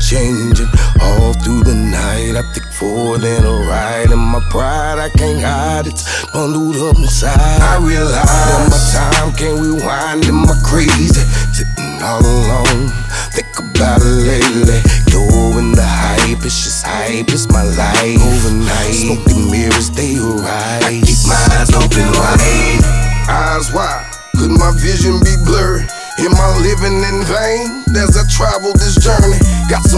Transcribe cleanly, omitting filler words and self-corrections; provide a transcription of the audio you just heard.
changing all through the night. I think forward and a ride, and my pride I can't hide. It's bundled up inside. I realize that my time can't rewind in my crazy. Sitting all alone, think about it lately. Yo, in the hype, it's just hype, it's my life. Overnight, smoking mirrors, they arise. I keep my eyes open wide. Eyes wide, could my vision be blurry? Am I living in vain as I travel this journey? Got some